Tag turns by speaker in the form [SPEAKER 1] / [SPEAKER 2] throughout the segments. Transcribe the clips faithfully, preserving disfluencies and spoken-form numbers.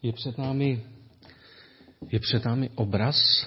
[SPEAKER 1] Je před námi, je před námi obraz,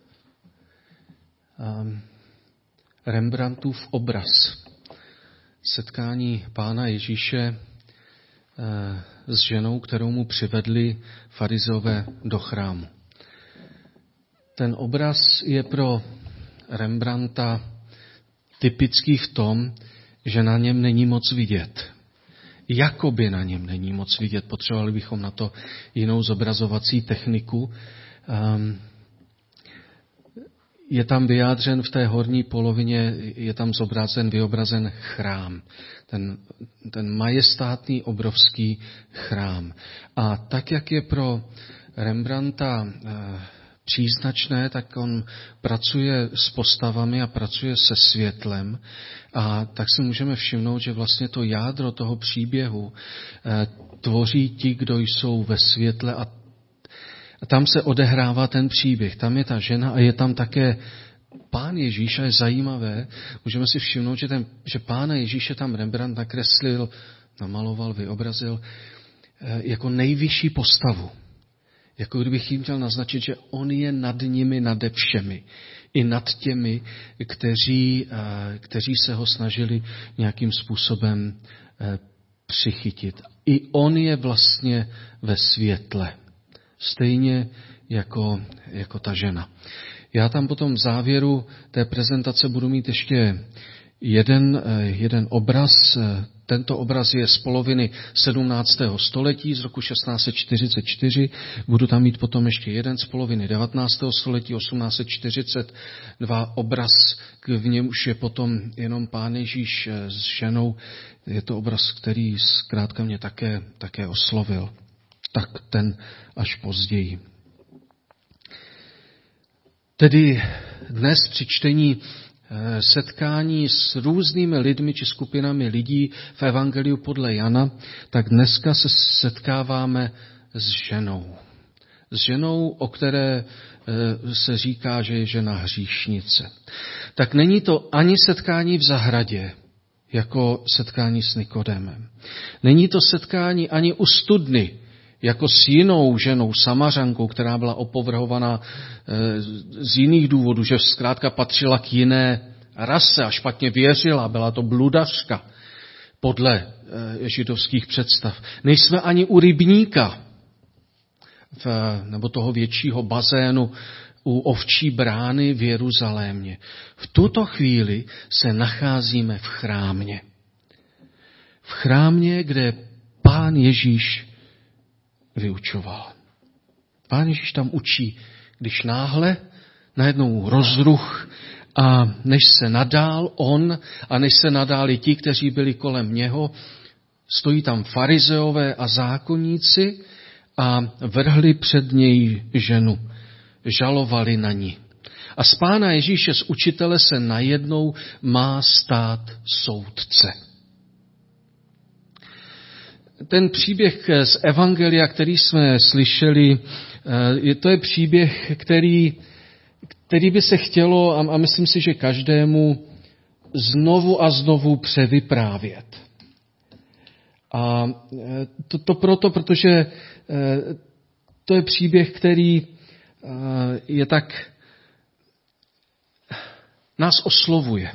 [SPEAKER 1] um, Rembrandtův obraz. Setkání Pána Ježíše uh, s ženou, kterou mu přivedli farizeové do chrámu. Ten obraz je pro Rembrandta typický v tom, že na něm není moc vidět. Jakoby na něm není moc vidět. Potřebovali bychom na to jinou zobrazovací techniku. Um, je tam vyjádřen v té horní polovině, je tam zobrazen, vyobrazen chrám. Ten, ten majestátný, obrovský chrám. A tak, jak je pro Rembrandta uh, příznačné, tak on pracuje s postavami a pracuje se světlem. A tak si můžeme všimnout, že vlastně to jádro toho příběhu eh, tvoří ti, kdo jsou ve světle a, a tam se odehrává ten příběh. Tam je ta žena a je tam také Pán Ježíš a je zajímavé. Můžeme si všimnout, že, ten, že Pána Ježíše tam Rembrandt nakreslil, namaloval, vyobrazil eh, jako nejvyšší postavu. Jako kdybych jim chtěl naznačit, že on je nad nimi, nade všemi. I nad těmi, kteří, kteří se ho snažili nějakým způsobem přichytit. I on je vlastně ve světle. Stejně jako, jako ta žena. Já tam potom v závěru té prezentace budu mít ještě jeden, jeden obraz. Tento obraz je z poloviny sedmnáctého století, z roku šestnáct set čtyřicet čtyři. Budu tam mít potom ještě jeden z poloviny devatenáctého století, osmnáct set čtyřicet dva. Obraz, v němž je potom jenom Pán Ježíš s ženou. Je to obraz, který zkrátka mě také, také oslovil. Tak ten až později. Tedy dnes při čtení setkání s různými lidmi či skupinami lidí v Evangeliu podle Jana, tak dneska se setkáváme s ženou. S ženou, o které se říká, že je žena hříšnice. Tak není to ani setkání v zahradě, jako setkání s Nikodémem. Není to setkání ani u studny, jako s jinou ženou, Samařankou, která byla opovrhovaná z jiných důvodů, že zkrátka patřila k jiné rase a špatně věřila, byla to bludařka podle židovských představ. Nejsme ani u rybníka, v, nebo toho většího bazénu u ovčí brány v Jeruzalémě. V tuto chvíli se nacházíme v chrámě. V chrámě, kde Pán Ježíš vyučoval. Pán Ježíš tam učí, když náhle najednou rozruch a než se nadál on a než se nadáli ti, kteří byli kolem něho, stojí tam farizeové a zákonníci a vrhli před něj ženu. Žalovali na ní. A z Pána Ježíše, z učitele, se najednou má stát soudce. Ten příběh z Evangelia, který jsme slyšeli, to je příběh, který, který by se chtělo, a myslím si, že každému, znovu a znovu převyprávět. A to, to proto, protože to je příběh, který je tak, nás oslovuje.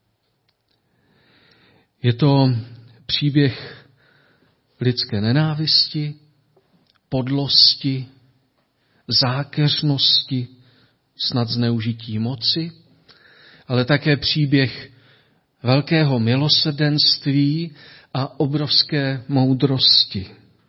[SPEAKER 1] Je to příběh lidské nenávisti, podlosti, zákeřnosti, snad zneužití moci, ale také příběh velkého milosrdenství a obrovské moudrosti.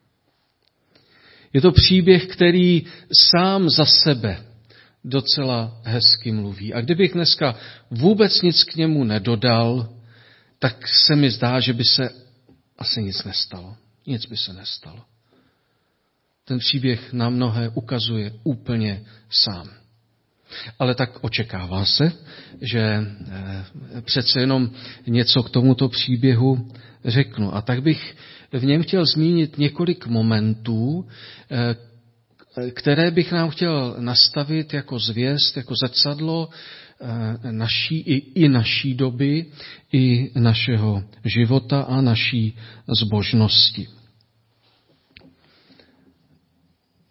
[SPEAKER 1] Je to příběh, který sám za sebe docela hezky mluví. A kdybych dneska vůbec nic k němu nedodal, tak se mi zdá, že by se asi nic nestalo. Nic by se nestalo. Ten příběh nám mnohé ukazuje úplně sám. Ale tak očekává se, že přece jenom něco k tomuto příběhu řeknu. A tak bych v něm chtěl zmínit několik momentů, které bych nám chtěl nastavit jako zvěst, jako zrcadlo naší i, i naší doby, i našeho života a naší zbožnosti.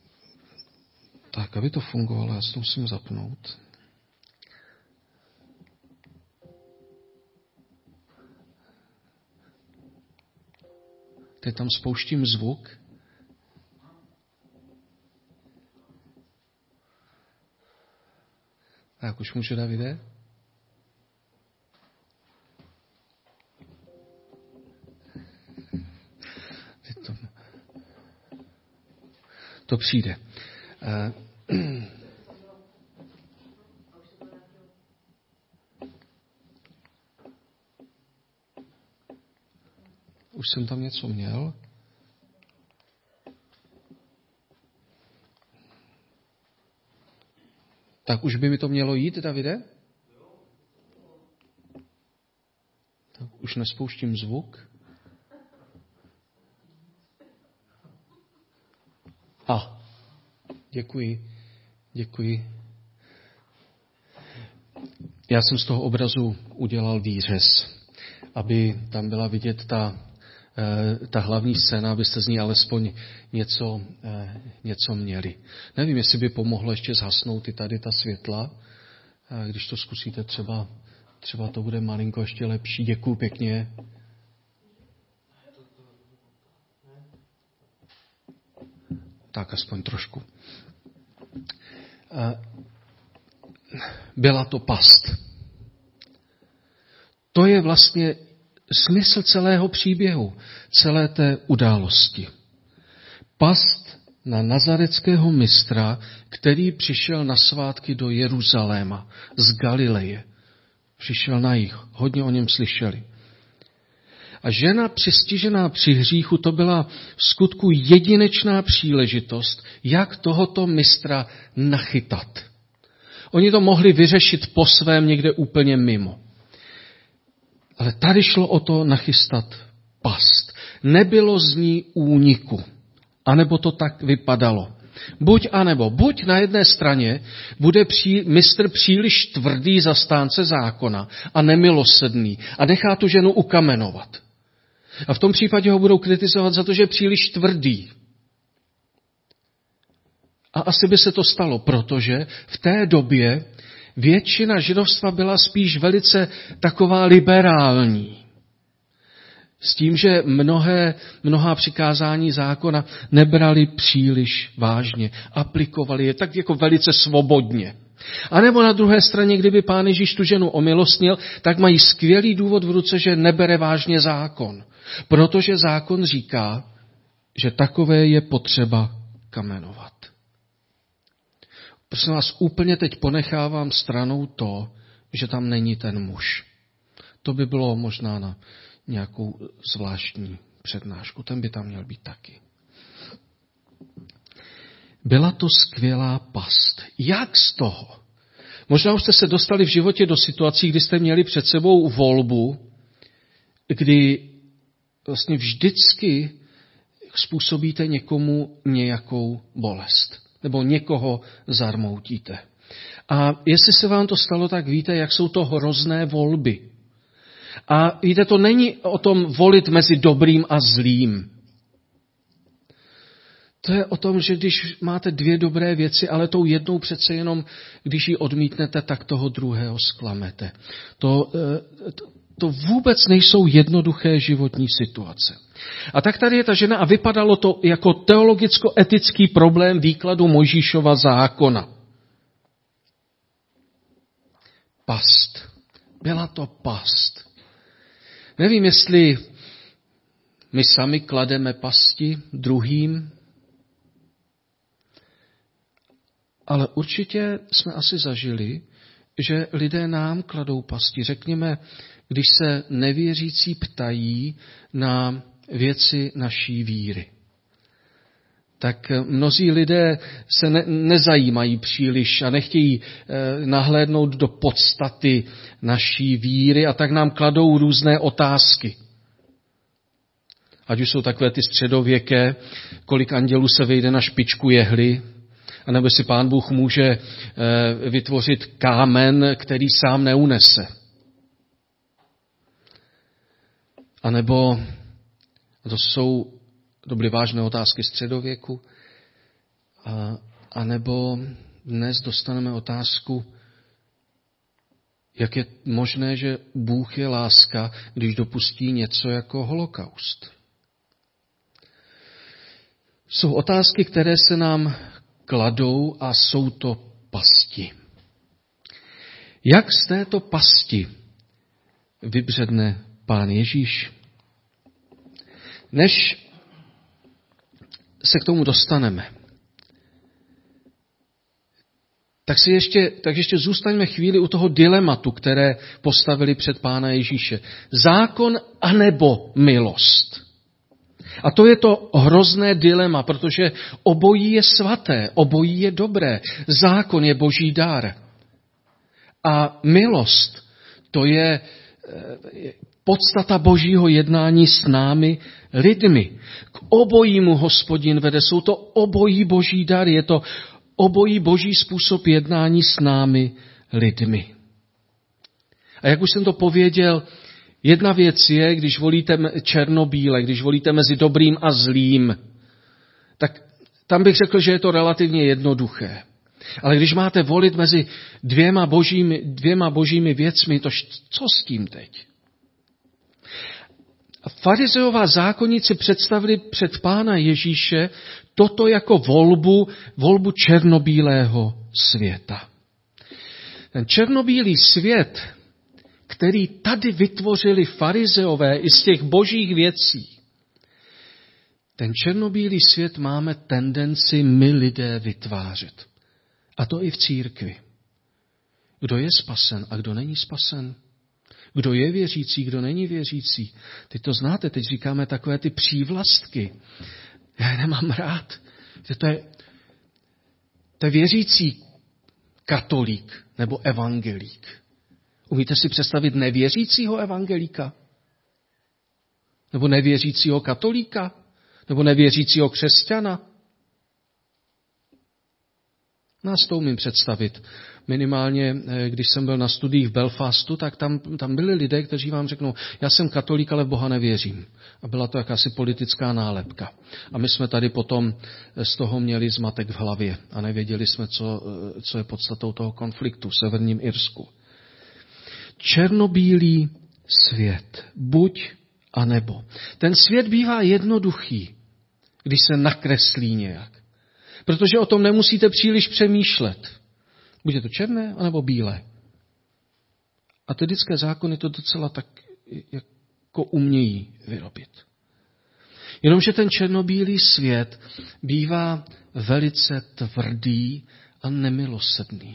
[SPEAKER 1] Tak, aby to fungovalo, já si to musím zapnout. Teď tam spouštím zvuk. Tak, už můžu, Davide? To, to přijde. Uh, Už jsem tam něco měl. Tak už by mi to mělo jít, Davide? Tak už nespouštím zvuk. A, děkuji, děkuji. Já jsem z toho obrazu udělal výřez, aby tam byla vidět ta, ta hlavní scéna, abyste z ní alespoň něco, něco měli. Nevím, jestli by pomohlo ještě zhasnout i tady ta světla. Když to zkusíte, třeba, třeba to bude malinko ještě lepší. Děkuju pěkně. Tak aspoň trošku. Byla to past. To je vlastně smysl celého příběhu, celé té události. Past na nazareckého mistra, který přišel na svátky do Jeruzaléma z Galileje. Přišel na jih, hodně o něm slyšeli. A žena přistižená při hříchu, to byla v skutku jedinečná příležitost, jak tohoto mistra nachytat. Oni to mohli vyřešit po svém někde úplně mimo. Ale tady šlo o to nachystat past. Nebylo z ní úniku. Anebo to tak vypadalo. Buď anebo. Buď na jedné straně bude pří, mistr příliš tvrdý zastánce zákona a nemilosrdný a nechá tu ženu ukamenovat. A v tom případě ho budou kritizovat za to, že je příliš tvrdý. A asi by se to stalo, protože v té době většina židovstva byla spíš velice taková liberální. S tím, že mnohé, mnohá přikázání zákona nebrali příliš vážně. Aplikovali je tak jako velice svobodně. A nebo na druhé straně, kdyby Pán Ježíš tu ženu omilostnil, tak mají skvělý důvod v ruce, že nebere vážně zákon. Protože zákon říká, že takové je potřeba kamenovat. Prosím vás, úplně teď ponechávám stranou to, že tam není ten muž. To by bylo možná na nějakou zvláštní přednášku. Ten by tam měl být taky. Byla to skvělá past. Jak z toho? Možná už jste se dostali v životě do situací, kdy jste měli před sebou volbu, kdy vlastně vždycky způsobíte někomu nějakou bolest. Nebo někoho zarmoutíte. A jestli se vám to stalo, tak víte, jak jsou to hrozné volby. A víte, to není o tom volit mezi dobrým a zlým. To je o tom, že když máte dvě dobré věci, ale tou jednou přece jenom, když ji odmítnete, tak toho druhého zklamete. To, to vůbec nejsou jednoduché životní situace. A tak tady je ta žena a vypadalo to jako teologicko-etický problém výkladu Mojžíšova zákona. Past. Byla to past. Nevím, jestli my sami klademe pasti druhým, ale určitě jsme asi zažili, že lidé nám kladou pasti. Řekněme, když se nevěřící ptají na věci naší víry. Tak mnozí lidé se ne, nezajímají příliš a nechtějí eh, nahlédnout do podstaty naší víry a tak nám kladou různé otázky. Ať už jsou takové ty středověké, kolik andělů se vejde na špičku jehly, anebo si Pán Bůh může eh, vytvořit kámen, který sám neunese. A nebo to jsou, to byly vážné otázky středověku, a A nebo dnes dostaneme otázku, jak je možné, že Bůh je láska, když dopustí něco jako holokaust. Jsou otázky, které se nám kladou a jsou to pasti. Jak z této pasti vybředne Pán Ježíš? Než se k tomu dostaneme, tak si ještě, tak ještě zůstaňme chvíli u toho dilematu, které postavili před Pána Ježíše. Zákon anebo milost. A to je to hrozné dilema, protože obojí je svaté, obojí je dobré. Zákon je boží dar. A milost, to je podstata božího jednání s námi lidmi. K obojímu Hospodin vede. Jsou to obojí boží dar. Je to obojí boží způsob jednání s námi lidmi. A jak už jsem to pověděl, jedna věc je, když volíte černobíle, když volíte mezi dobrým a zlým, tak tam bych řekl, že je to relativně jednoduché. Ale když máte volit mezi dvěma božími, dvěma božími věcmi, to co s tím teď? Farizeová zákonníci představili před Pána Ježíše toto jako volbu, volbu černobílého světa. Ten černobílý svět, který tady vytvořili farizeové i z těch božích věcí, ten černobílý svět máme tendenci my lidé vytvářet. A to i v církvi. Kdo je spasen a kdo není spasen? Kdo je věřící, kdo není věřící? Teď to znáte, teď říkáme takové ty přívlastky. Já je nemám rád. To je, to je věřící katolík nebo evangelík. Umíte si představit nevěřícího evangelíka? Nebo nevěřícího katolíka? Nebo nevěřícího křesťana? Nás to umím představit. Minimálně, když jsem byl na studiích v Belfastu, tak tam, tam byli lidé, kteří vám řeknou, já jsem katolík, ale v Boha nevěřím. A byla to jakási politická nálepka. A my jsme tady potom z toho měli zmatek v hlavě a nevěděli jsme, co, co je podstatou toho konfliktu v Severním Irsku. Černobílý svět, buď a nebo. Ten svět bývá jednoduchý, když se nakreslí nějak. Protože o tom nemusíte příliš přemýšlet. Buď je to černé, anebo bílé. A ty lidské zákony to docela tak jako umějí vyrobit. Jenomže ten černobílý svět bývá velice tvrdý a nemilosrdný.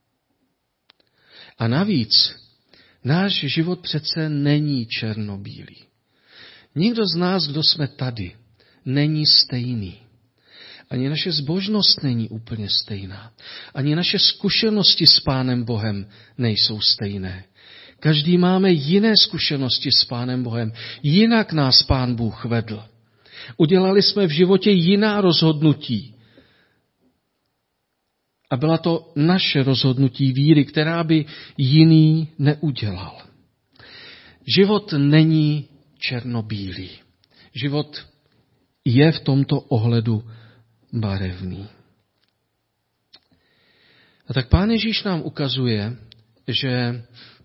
[SPEAKER 1] A navíc náš život přece není černobílý. Nikdo z nás, kdo jsme tady, není stejný. Ani naše zbožnost není úplně stejná. Ani naše zkušenosti s Pánem Bohem nejsou stejné. Každý máme jiné zkušenosti s Pánem Bohem. Jinak nás Pán Bůh vedl. Udělali jsme v životě jiná rozhodnutí. A byla to naše rozhodnutí víry, která by jiný neudělal. Život není černobílý. Život je v tomto ohledu barevný. A tak Pán Ježíš nám ukazuje, že,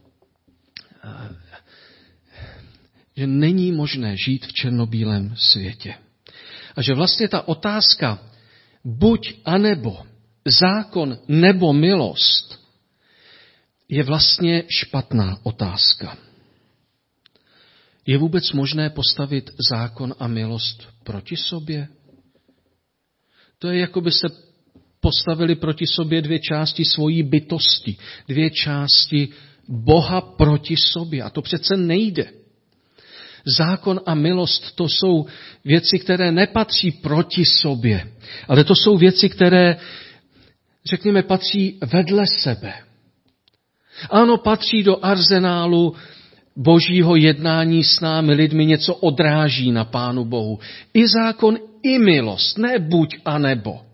[SPEAKER 1] že není možné žít v černobílém světě. A že vlastně ta otázka buď a nebo, zákon nebo milost, je vlastně špatná otázka. Je vůbec možné postavit zákon a milost proti sobě? To je, jako by se postavili proti sobě dvě části svojí bytosti. Dvě části Boha proti sobě. A to přece nejde. Zákon a milost, to jsou věci, které nepatří proti sobě. Ale to jsou věci, které, řekněme, patří vedle sebe. Ano, patří do arzenálu božího jednání s námi lidmi, něco odráží na Pánu Bohu. I zákon, i milost, ne buď a nebo.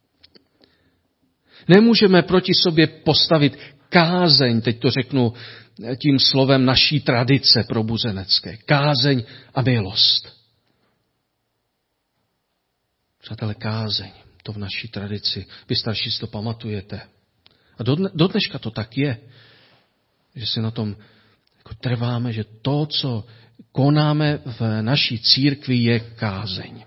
[SPEAKER 1] Nemůžeme proti sobě postavit kázeň, teď to řeknu tím slovem naší tradice probuzenecké. Kázeň a milost. Přátelé, kázeň. to v naší tradici. Vy starší si to pamatujete. A do, do dneška to tak je, že si na tom jako trváme, že to, co konáme v naší církvi, je kázeň.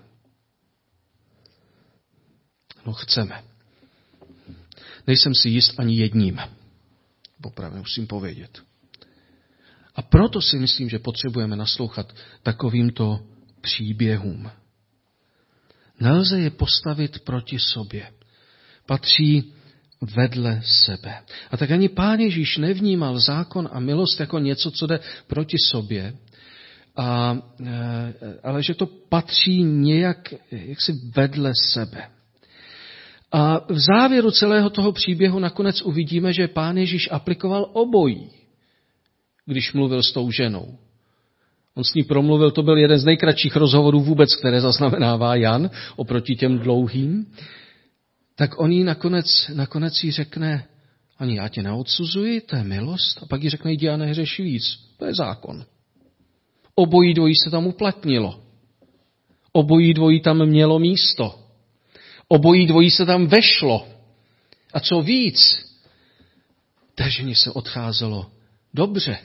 [SPEAKER 1] No chceme. Nejsem si jist ani jedním. Popravdě musím povědět. A proto si myslím, že potřebujeme naslouchat takovýmto příběhům. Nelze je postavit proti sobě. Patří vedle sebe. A tak ani Pán Ježíš nevnímal zákon a milost jako něco, co jde proti sobě, a, ale že to patří nějak jaksi vedle sebe. A v závěru celého toho příběhu nakonec uvidíme, že Pán Ježíš aplikoval obojí, když mluvil s tou ženou. On s ní promluvil, to byl jeden z nejkratších rozhovorů vůbec, které zaznamenává Jan, oproti těm dlouhým. Tak on jí nakonec, nakonec jí řekne, ani já tě neodsuzuji, to je milost. A pak jí řekne, jdi a nehřeši víc. To je zákon. Obojí dvojí se tam uplatnilo. Obojí dvojí tam mělo místo. Obojí dvojí se tam vešlo. A co víc, té ženě se odcházelo dobře.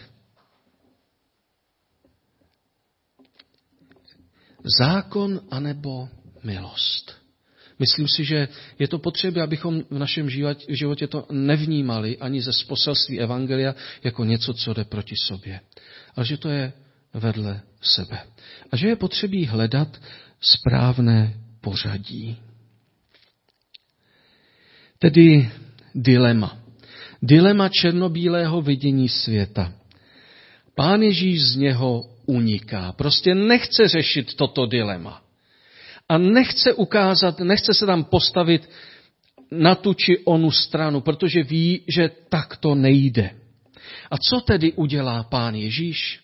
[SPEAKER 1] Zákon anebo milost. Myslím si, že je to potřeba, abychom v našem životě to nevnímali ani ze poselství evangelia jako něco, co jde proti sobě. Ale že to je vedle sebe. A že je potřebí hledat správné pořadí. Tedy dilema. Dilema černobílého vidění světa. Pán Ježíš z něho uniká. Prostě nechce řešit toto dilema. A nechce ukázat, nechce se tam postavit na tu či onu stranu, protože ví, že tak to nejde. A co tedy udělá Pán Ježíš?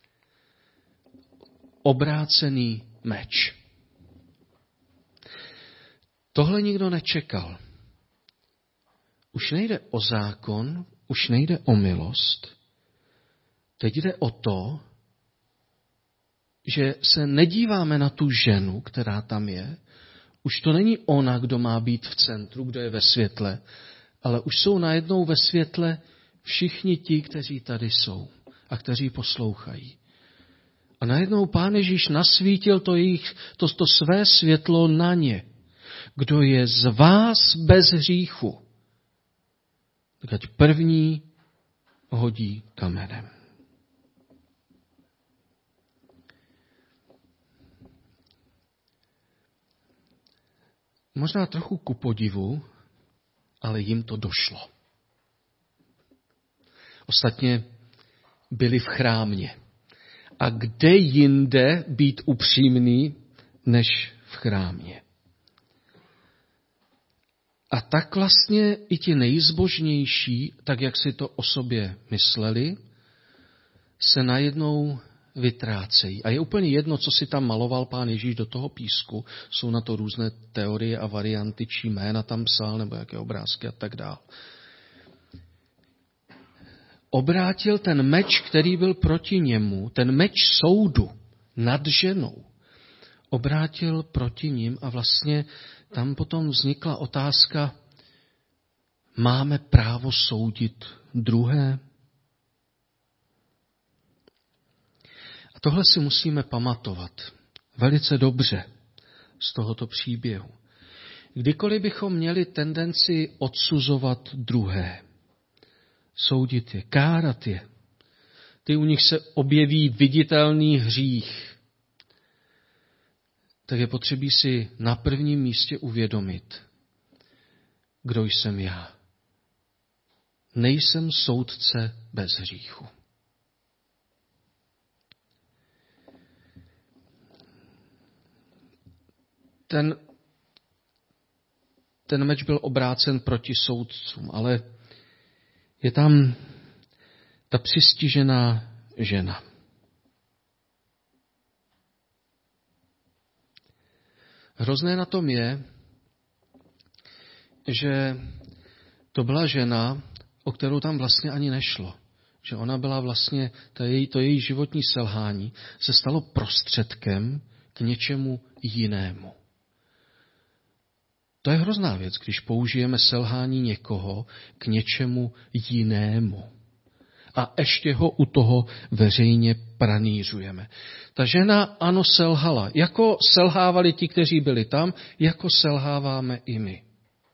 [SPEAKER 1] Obrácený meč. Tohle nikdo nečekal. Už nejde o zákon, už nejde o milost. Teď jde o to, že se nedíváme na tu ženu, která tam je. Už to není ona, kdo má být v centru, kdo je ve světle, ale už jsou najednou ve světle všichni ti, kteří tady jsou a kteří poslouchají. A najednou Pán Ježíš nasvítil to, jejich, to, to své světlo na ně. Kdo je z vás bez hříchu, tak ať první hodí kamenem. Možná trochu ku podivu, ale jim to došlo. Ostatně byli v chrámě. A kde jinde být upřímný, než v chrámě? A tak vlastně i ti nejzbožnější, tak jak si to o sobě mysleli, se najednou vytrácejí. A je úplně jedno, co si tam maloval Pán Ježíš do toho písku. Jsou na to různé teorie a varianty, či jména tam psal, nebo jaké obrázky a tak dále. Obrátil ten meč, který byl proti němu, ten meč soudu nad ženou, obrátil proti ním a vlastně tam potom vznikla otázka, máme právo soudit druhé? A tohle si musíme pamatovat velice dobře z tohoto příběhu. Kdykoliv bychom měli tendenci odsuzovat druhé, soudit je, kárat je, ty u nich se objeví viditelný hřích, tak je potřebí si na prvním místě uvědomit, kdo jsem já. Nejsem soudce bez hříchu. Ten, ten meč byl obrácen proti soudcům, ale je tam ta přistižená žena. Hrozné na tom je, že to byla žena, o kterou tam vlastně ani nešlo. Že ona byla vlastně, to její, to její životní selhání se stalo prostředkem k něčemu jinému. To je hrozná věc, když použijeme selhání někoho k něčemu jinému. A ještě ho u toho veřejně pranířujeme. Ta žena ano selhala. Jako selhávali ti, kteří byli tam, jako selháváme i my.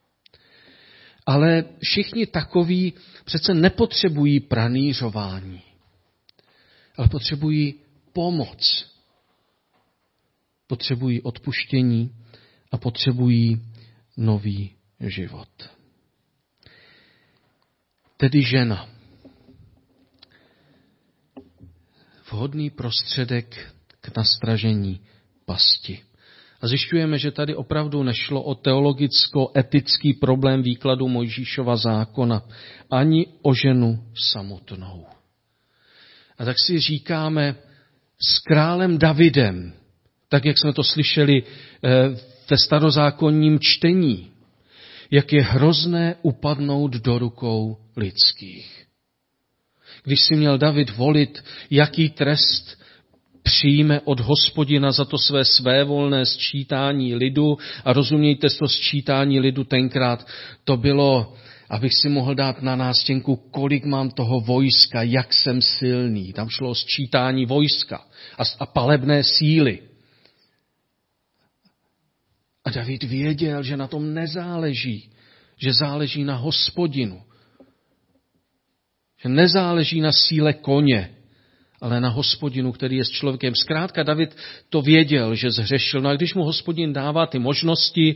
[SPEAKER 1] Ale všichni takoví přece nepotřebují pranířování, ale potřebují pomoc. Potřebují odpuštění a potřebují nový život. Tedy žena. Vhodný prostředek k nastražení pasti. A zjišťujeme, že tady opravdu nešlo o teologicko-etický problém výkladu Mojžíšova zákona, ani o ženu samotnou. A tak si říkáme s králem Davidem, tak jak jsme to slyšeli ve starozákonním čtení, jak je hrozné upadnout do rukou lidských. Když si měl David volit, jaký trest přijme od Hospodina za to své svévolné sčítání lidu, a rozumějte, to sčítání lidu tenkrát, to bylo, abych si mohl dát na nástěnku, kolik mám toho vojska, jak jsem silný. Tam šlo o sčítání vojska a, a palebné síly. A David věděl, že na tom nezáleží, že záleží na Hospodinu. Že nezáleží na síle koně, ale na Hospodinu, který je s člověkem. Zkrátka David to věděl, že zhřešil. No a když mu Hospodin dává ty možnosti,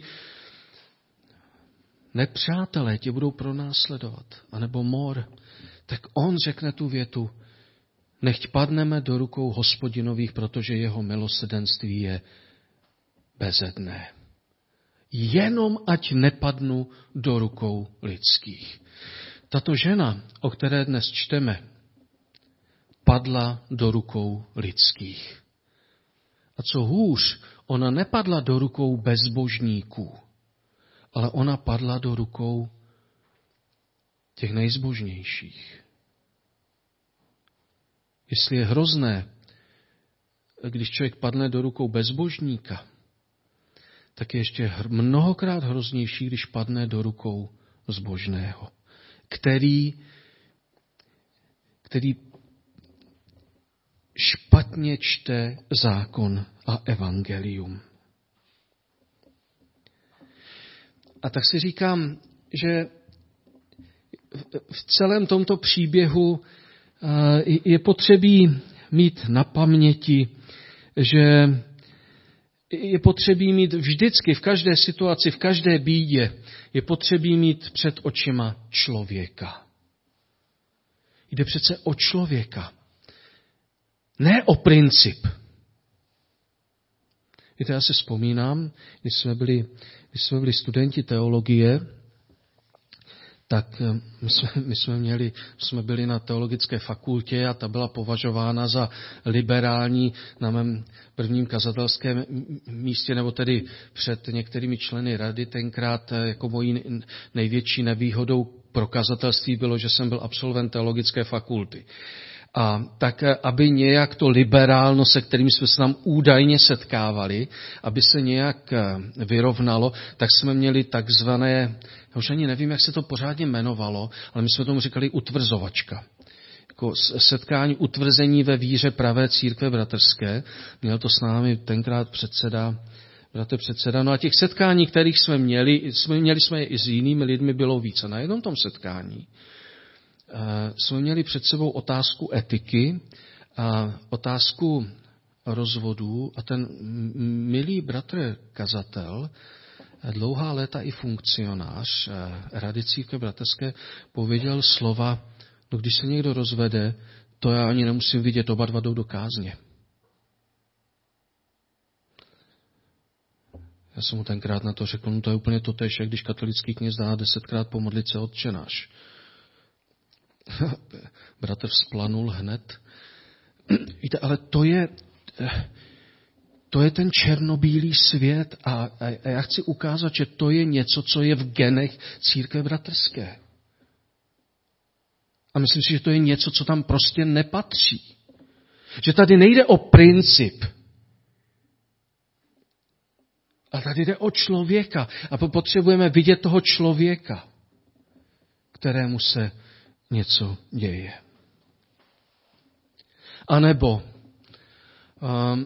[SPEAKER 1] nepřátelé tě budou pronásledovat, anebo mor, tak on řekne tu větu, nechť padneme do rukou Hospodinových, protože jeho milosrdenství je bezedné. Jenom ať nepadnu do rukou lidských. Tato žena, o které dnes čteme, padla do rukou lidských. A co hůř, ona nepadla do rukou bezbožníků, ale ona padla do rukou těch nejzbožnějších. Jestli je hrozné, když člověk padne do rukou bezbožníka, tak je ještě mnohokrát hroznější, když padne do rukou zbožného, který, který špatně čte zákon a evangelium. A tak si říkám, že v celém tomto příběhu je potřebí mít na paměti, že je potřebí mít vždycky, v každé situaci, v každé bídě, je potřebí mít před očima člověka. Jde přece o člověka. Ne o princip. Víte, já si vzpomínám, když jsme byli, když jsme byli studenti teologie, tak my jsme, my jsme měli, jsme byli na teologické fakultě a ta byla považována za liberální na mém prvním kazatelském místě, nebo tedy před některými členy rady. Tenkrát jako mojí největší nevýhodou pro kazatelství bylo, že jsem byl absolvent teologické fakulty. A tak, aby nějak to liberálno, se kterým jsme se tam údajně setkávali, aby se nějak vyrovnalo, tak jsme měli takzvané, já už ani nevím, jak se to pořádně jmenovalo, ale my jsme tomu říkali utvrzovačka. Jako setkání utvrzení ve víře pravé církve bratrské. Měl to s námi tenkrát předseda, bratr předseda. No a těch setkání, kterých jsme měli, jsme, měli jsme je i s jinými lidmi, bylo více. Na jednom tom setkání jsme měli před sebou otázku etiky a otázku rozvodů a ten milý bratr kazatel, dlouhá léta i funkcionář Rady církve bratrské, pověděl slova, no když se někdo rozvede, to já ani nemusím vidět, oba dva jdou do kázně. Já jsem mu tenkrát na to řekl, no to je úplně totéž, jak když katolický kněz dá desetkrát pomodlit se Otčenáš. Bratr vzplanul hned. Víte, ale to je, to je ten černobílý svět a, a, a já chci ukázat, že to je něco, co je v genech církve bratrské. A myslím si, že to je něco, co tam prostě nepatří. Že tady nejde o princip, A tady jde o člověka. A potřebujeme vidět toho člověka, kterému se něco děje. A nebo um,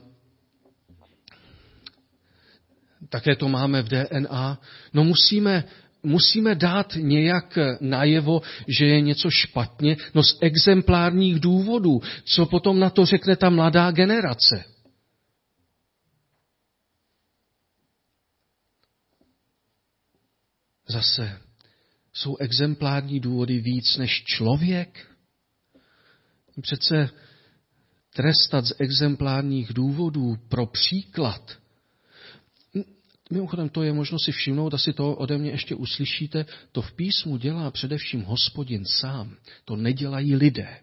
[SPEAKER 1] také to máme v D N A, no musíme, musíme dát nějak najevo, že je něco špatně, no z exemplárních důvodů. Co potom na to řekne ta mladá generace? Zase jsou exemplární důvody víc než člověk? Přece trestat z exemplárních důvodů pro příklad. Mimochodem, to je možno si všimnout, asi to ode mě ještě uslyšíte, to v písmu dělá především Hospodin sám. To nedělají lidé.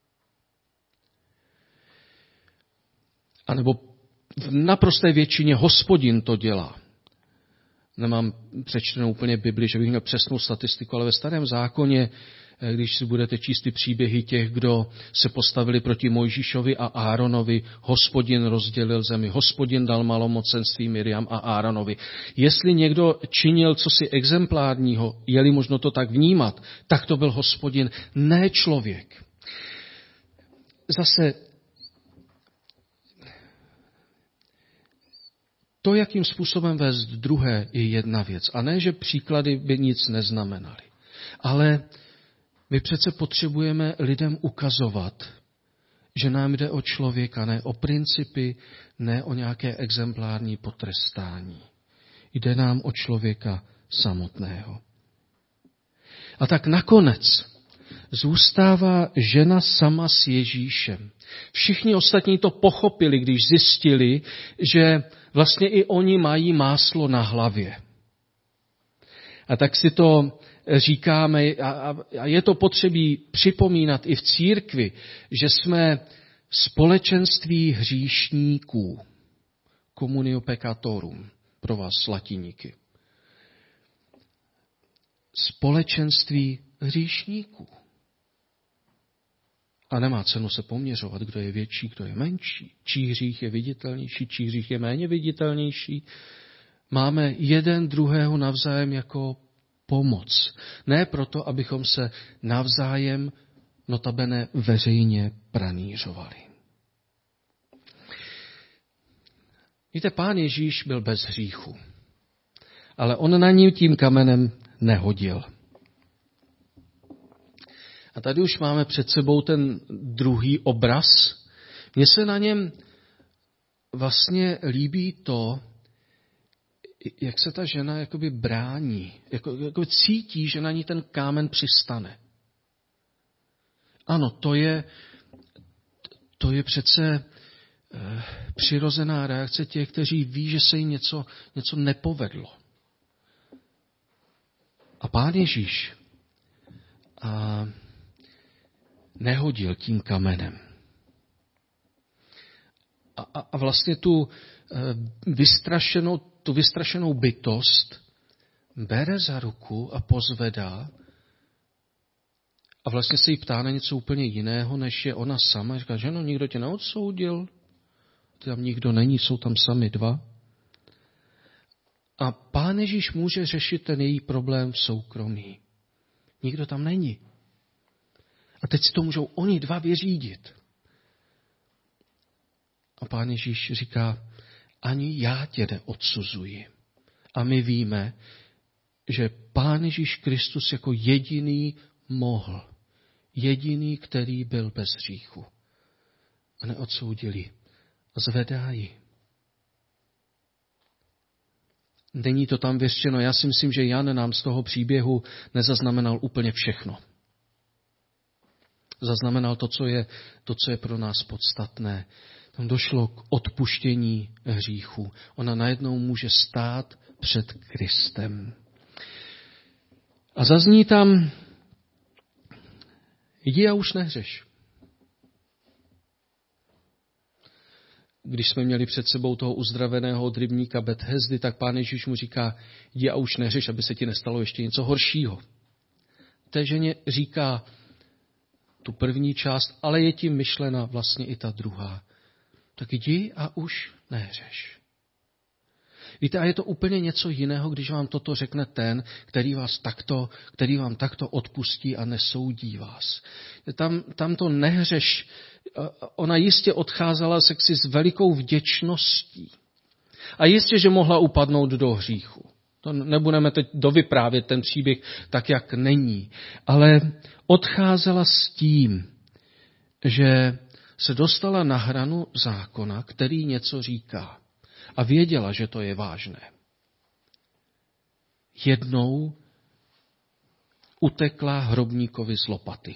[SPEAKER 1] A nebo v naprosté většině Hospodin to dělá. Nemám přečtenou úplně Bibli, že bych měl přesnou statistiku, ale ve Starém zákoně, když si budete číst ty příběhy těch, kdo se postavili proti Mojžíšovi a Áronovi, Hospodin rozdělil zemi, Hospodin dal malomocenství Miriam a Áronovi. Jestli někdo činil cosi exemplárního, je-li možno to tak vnímat, tak to byl Hospodin, ne člověk. Zase to, jakým způsobem vést druhé, je jedna věc. A ne, že příklady by nic neznamenaly. Ale my přece potřebujeme lidem ukazovat, že nám jde o člověka, ne o principy, ne o nějaké exemplární potrestání. Jde nám o člověka samotného. A tak nakonec zůstává žena sama s Ježíšem. Všichni ostatní to pochopili, když zjistili, že vlastně i oni mají máslo na hlavě. A tak si to říkáme, a je to potřebí připomínat i v církvi, že jsme společenství hříšníků. Communio peccatorum, pro vás latiníky. Společenství hříšníků. A nemá cenu se poměřovat, kdo je větší, kdo je menší. Čí hřích je viditelnější, čí hřích je méně viditelnější. Máme jeden druhého navzájem jako pomoc. Ne proto, abychom se navzájem notabene veřejně pranířovali. Víte, Pán Ježíš byl bez hříchu, ale on na ní tím kamenem nehodil. A tady už máme před sebou ten druhý obraz. Mně se na něm vlastně líbí to, jak se ta žena jakoby brání, jako, jako cítí, že na ní ten kámen přistane. Ano, to je, to je přece eh, přirozená reakce těch, kteří ví, že se jim něco, něco nepovedlo. A Pán Ježíš a nehodil tím kamenem. A, a, a vlastně tu vystrašenou, tu vystrašenou bytost bere za ruku a pozvedá a vlastně se jí ptá na něco úplně jiného, než je ona sama. Říká, že no, nikdo tě neodsoudil, tam nikdo není, jsou tam sami dva. A Pán Ježíš může řešit ten její problém v soukromí. Nikdo tam není. A teď si to můžou oni dva vyřídit. A Pán Ježíš říká, ani já tě neodsuzuji. A my víme, že Pán Ježíš Kristus jako jediný mohl. Jediný, který byl bez hříchu. A neodsoudil ji. A zvedá ji. Není to tam vyřčeno. Já si myslím, že Jan nám z toho příběhu nezaznamenal úplně všechno. Zaznamenal to, co je, to, co je pro nás podstatné. Tam došlo k odpuštění hříchu. Ona najednou může stát před Kristem. A zazní tam, jdi a už nehřeš. Když jsme měli před sebou toho uzdraveného od rybníka Bethesdy, tak Pán Ježíš mu říká, jdi a už nehřeš, aby se ti nestalo ještě něco horšího. Té ženě říká tu první část, ale je tím myšlena vlastně i ta druhá. Tak jdi a už nehřeš. Víte, a je to úplně něco jiného, když vám toto řekne ten, který vás takto, který vám takto odpustí a nesoudí vás. Tam, tam to nehřeš. Ona jistě odcházela sexy s velikou vděčností. A jistě, že mohla upadnout do hříchu. To nebudeme teď dovyprávět ten příběh tak, jak není. Ale odcházela s tím, že se dostala na hranu zákona, který něco říká. A věděla, že to je vážné. Jednou utekla hrobníkovi z lopaty.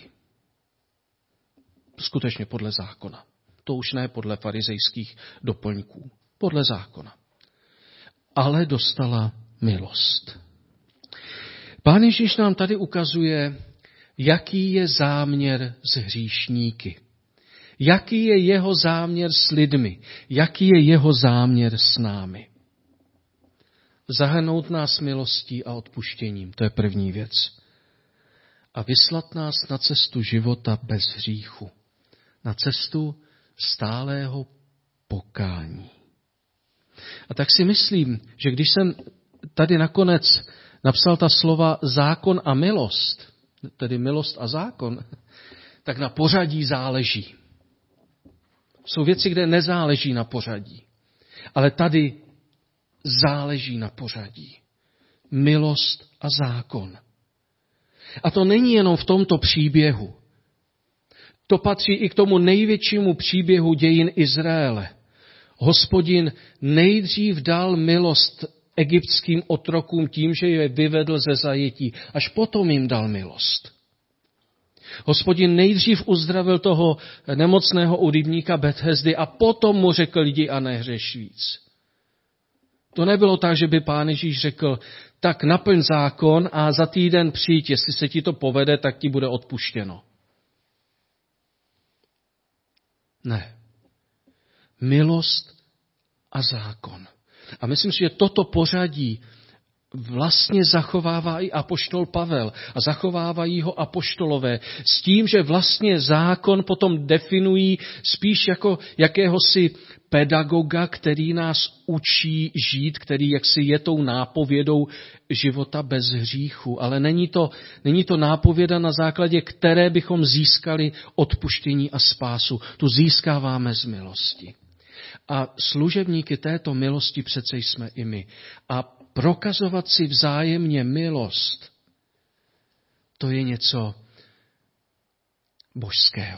[SPEAKER 1] Skutečně podle zákona. To už ne podle farizejských doplňků. Podle zákona. Ale dostala milost. Pán Ježíš nám tady ukazuje, jaký je záměr s hříšníky. Jaký je jeho záměr s lidmi? Jaký je jeho záměr s námi? Zahrnout nás milostí a odpuštěním, to je první věc. A vyslat nás na cestu života bez hříchu. Na cestu stálého pokání. A tak si myslím, že když jsem tady nakonec napsal ta slova zákon a milost, tedy milost a zákon, tak na pořadí záleží. Jsou věci, kde nezáleží na pořadí. Ale tady záleží na pořadí. Milost a zákon. A to není jenom v tomto příběhu. To patří i k tomu největšímu příběhu dějin Izraele. Hospodin nejdřív dal milost egyptským otrokům tím, že je vyvedl ze zajetí. Až potom jim dal milost. Hospodin nejdřív uzdravil toho nemocného u rybníka Bethesdy a potom mu řekl, jdi a nehřeš víc. To nebylo tak, že by Pán Ježíš řekl, tak naplň zákon a za týden přijď, jestli se ti to povede, tak ti bude odpuštěno. Ne. Milost a zákon. A myslím si, že toto pořadí vlastně zachovává i apoštol Pavel a zachovávají ho apoštolové s tím, že vlastně zákon potom definují spíš jako jakéhosi pedagoga, který nás učí žít, který jaksi je tou nápovědou života bez hříchu. Ale není to, není to nápověda, na základě které bychom získali odpuštění a spásu. Tu získáváme z milosti. A služebníky této milosti přece jsme i my. A prokazovat si vzájemně milost, to je něco božského.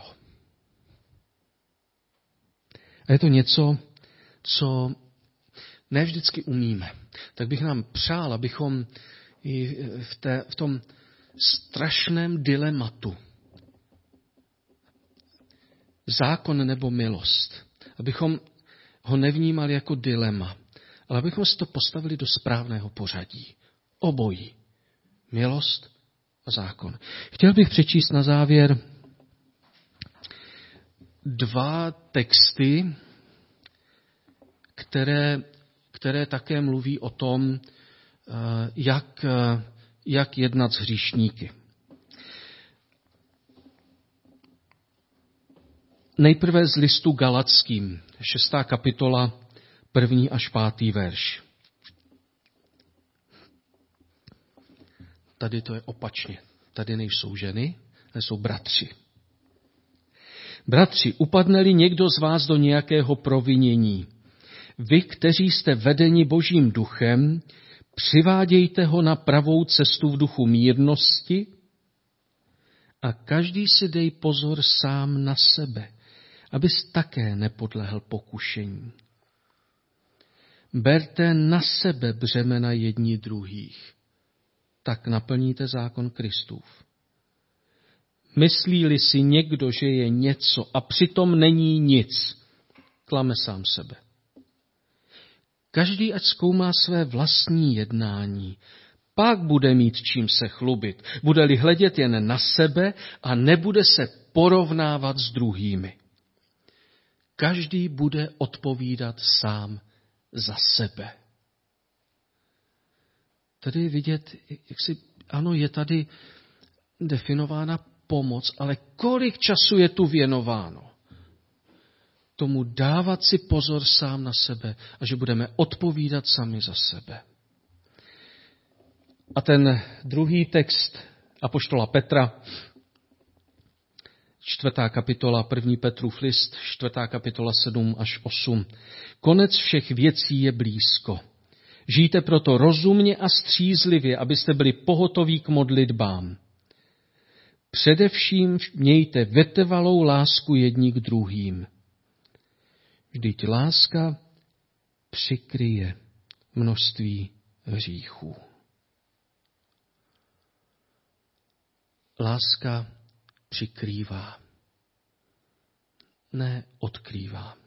[SPEAKER 1] A je to něco, co ne vždycky umíme. Tak bych nám přál, abychom i v, té, v tom strašném dilematu zákon nebo milost, abychom ho nevnímali jako dilema, ale abychom si to postavili do správného pořadí. Obojí. Milost a zákon. Chtěl bych přečíst na závěr dva texty, které, které také mluví o tom, jak, jak jednat s hříšníky. Nejprve z listu Galackým, šestá kapitola, první až pátý verš. Tady to je opačně. Tady nejsou ženy, ale jsou bratři. Bratři, upadne-li někdo z vás do nějakého provinění, vy, kteří jste vedeni Božím duchem, přivádějte ho na pravou cestu v duchu mírnosti a každý si dej pozor sám na sebe, abys také nepodlehl pokušení. Berte na sebe břemena jedni druhých, tak naplníte zákon Kristův. Myslí-li si někdo, že je něco a přitom není nic, klame sám sebe. Každý ať zkoumá své vlastní jednání, pak bude mít čím se chlubit. Bude-li hledět jen na sebe a nebude se porovnávat s druhými. Každý bude odpovídat sám za sebe. Tady je vidět, jak si, ano, je tady definována pomoc, ale kolik času je tu věnováno? tomu dávat si pozor sám na sebe a že budeme odpovídat sami za sebe. A ten druhý text apoštola Petra, čtvrtá kapitola, první Petrův list, čtvrtá kapitola sedm až osm. Konec všech věcí je blízko. Žijte proto rozumně a střízlivě, abyste byli pohotoví k modlitbám. Především mějte vytrvalou lásku jedni k druhým. Vždyť láska přikryje množství hříchů. Láska přikrývá, ne odkrývá.